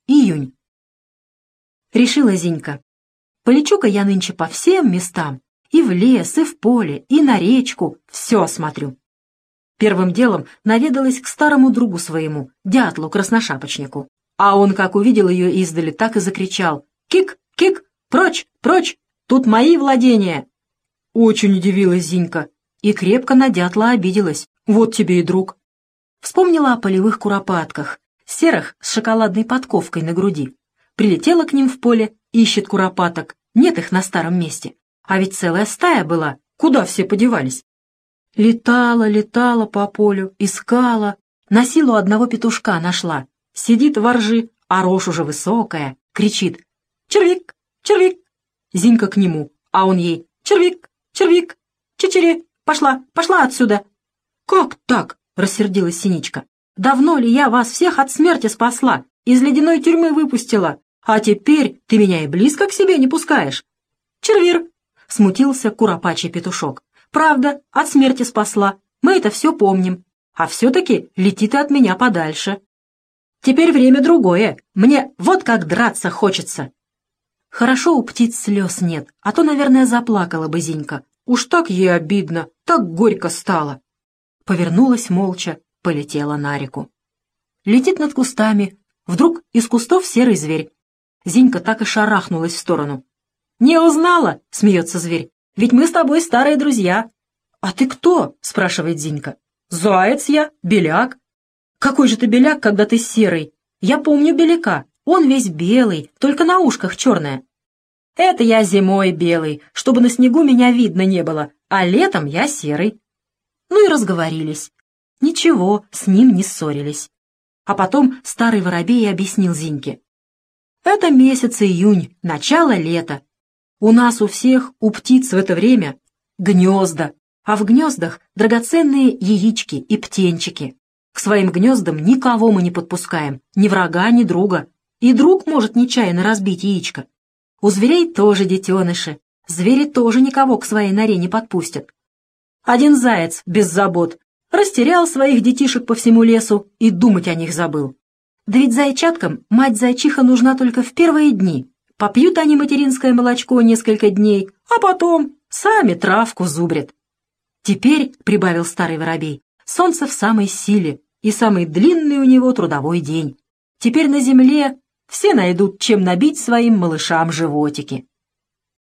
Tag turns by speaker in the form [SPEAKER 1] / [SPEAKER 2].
[SPEAKER 1] Июнь. Решила Зинька: полечу-ка я нынче по всем местам, и в лес, и в поле, и на речку, все осмотрю. Первым делом наведалась к старому другу своему, дятлу-красношапочнику. А он, как увидел ее издали, так и закричал: «Кик, кик, прочь, прочь, тут мои владения!» Очень удивилась Зинька и крепко на дятла обиделась. Вот тебе и друг. Вспомнила о полевых куропатках, серых с шоколадной подковкой на груди. Прилетела к ним в поле, ищет куропаток, нет их на старом месте. А ведь целая стая была, куда все подевались? Летала, летала по полю, искала, на силу одного петушка нашла. Сидит во ржи, а рожь уже высокая, кричит: «Червик! Червик!» Зинька к нему, а он ей: «Червик! Червик! Чечери! Пошла! Пошла отсюда!» «Как так?» — рассердилась Синичка. «Давно ли я вас всех от смерти спасла, из ледяной тюрьмы выпустила, а теперь ты меня и близко к себе не пускаешь?» «Червир!» — смутился куропачий петушок. «Правда, от смерти спасла, мы это все помним, а все-таки лети ты от меня подальше. Теперь время другое, мне вот как драться хочется». Хорошо у птиц слез нет, а то, наверное, заплакала бы Зинька. Уж так ей обидно, так горько стало. Повернулась молча, полетела на реку. Летит над кустами, вдруг из кустов серый зверь. Зинька так и шарахнулась в сторону. «Не узнала?» — смеется зверь. «Ведь мы с тобой старые друзья». «А ты кто?» — спрашивает Зинька. «Заяц я, беляк». «Какой же ты беляк, когда ты серый? Я помню беляка. Он весь белый, только на ушках черное». «Это я зимой белый, чтобы на снегу меня видно не было, а летом я серый». Ну и разговорились. Ничего, с ним не ссорились. А потом старый воробей объяснил Зиньке. «Это месяц июнь, начало лета. У нас у всех, у птиц в это время гнезда, а в гнездах драгоценные яички и птенчики. К своим гнездам никого мы не подпускаем, ни врага, ни друга. И друг может нечаянно разбить яичко. У зверей тоже детеныши. Звери тоже никого к своей норе не подпустят. Один заяц без забот растерял своих детишек по всему лесу и думать о них забыл. Да ведь зайчаткам мать-зайчиха нужна только в первые дни. Попьют они материнское молочко несколько дней, а потом сами травку зубрят. Теперь, — прибавил старый воробей, — солнце в самой силе, и самый длинный у него трудовой день. Теперь на земле все найдут, чем набить своим малышам животики.